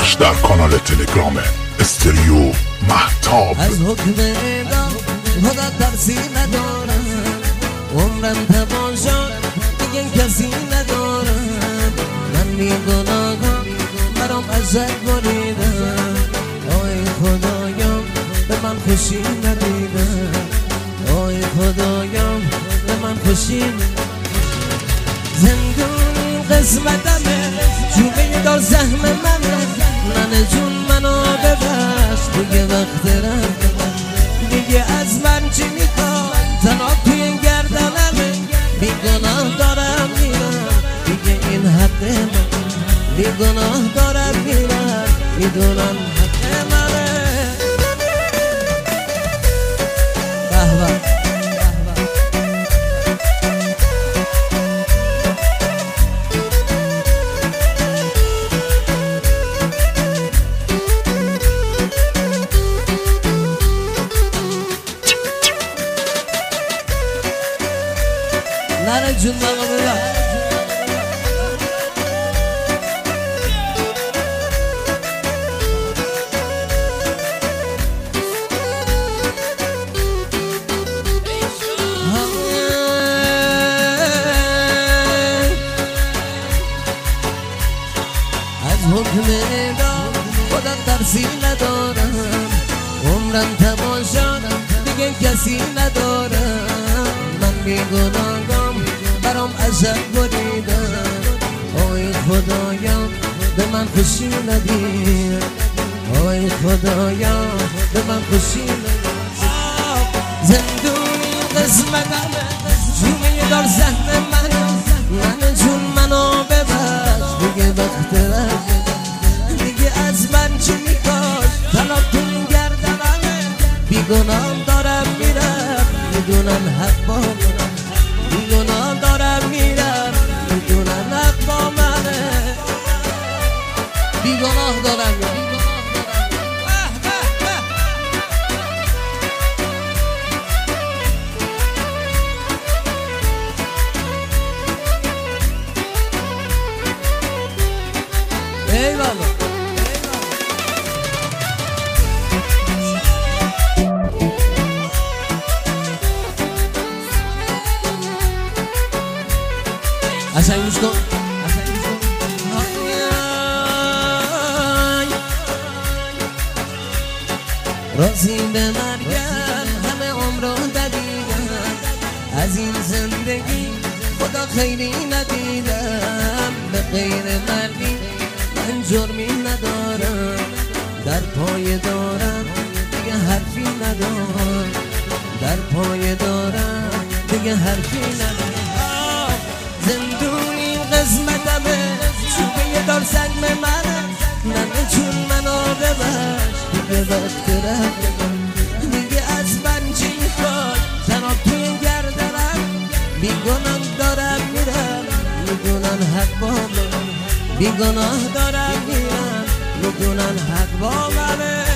صفحش در کانال تلگرام استریو مهتاب. از حکم اعدام خدا ترسی ندارم، عمرم تمام شد دیگه کسی ندارم. من بیگناهم برام ازت بریدم، آی خدایم به من خوشی ندیدم، آی خدایم به من خوشی زندون قسمتمه، چوبه دار زحم منه، من جون منو ببخش دیگه وقت رفتم، دیگه از من چی میخوای تنها توی گردنمه، بیگناه دارم میرم دیگه این حق من، بیگناه دارم میرم میدونم حق منه. نره جون بگو ببر از حکم اعدام خودم ترسی ندارم، عمرم تمام شد دیگه کسی ندارم. من بیگناهم برام ازت بریدم، آی خدایم به من خوشی ندید، آی خدایم به من خوشی ندید. زندونی قسمتمه، جومه دار زهر من جون منو ببخش دیگه وقت رفتم، دیگه از من چی میخوای تنها تو گردنمه، بیگناه دارم میرم میدونم حق با منه، بیگناه دارم میرم میدونم حق با منه، بیگناه دارم میرم. eyvallah. Aşağı gitmiş kol. راسین به مرگم همه عمرو ددیدم، از این زندگی خدا خیلی ندیدم، به غیر مرگی من جرمی ندارم، در پای دارم دیگه حرفی ندارم، در پای دارم دیگه حرفی ندارم. زندونی قسمتمه، چوبه دار سنگ منه، ننه چون منو ببخش دیگه وقت رفتم، دیگه از من چی میخوای تنها توی گردنم، بیگناه دارم میرم میدونن حق با من، بیگناه دارم میرم میدونن حق با منه.